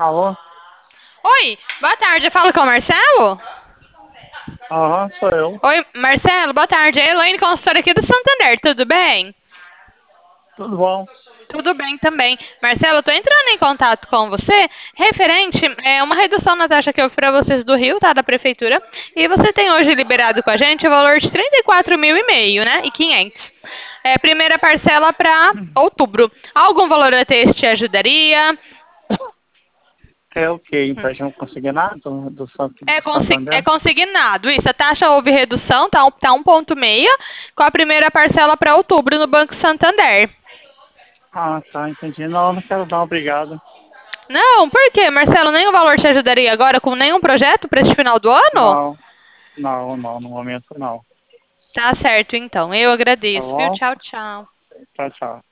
Alô? Oi, boa tarde, eu falo com o Marcelo? Aham, sou eu. Oi, Marcelo, boa tarde. É a Elaine, consultora aqui do Santander, tudo bem? Tudo bom? Tudo bem também. Marcelo, eu tô entrando em contato com você referente uma redução na taxa que eu fiz para vocês do Rio, tá, da prefeitura, e você tem hoje liberado com a gente o valor de 34.500, né, e 500. Primeira parcela para outubro. Algum valor a ter te ajudaria? É o quê? Empréstimo consignado do É Santander? consignado, isso. A taxa houve redução, tá 1,6, com a primeira parcela para outubro no Banco Santander. Ah, tá, entendi. Não, não quero não, obrigado. Não, por quê, Marcelo? Nenhum valor te ajudaria agora com nenhum projeto para este final do ano? Não, não, no momento não. Tá certo, então. Eu Tá agradeço, viu? bom? Tchau, tchau. Tchau, tchau.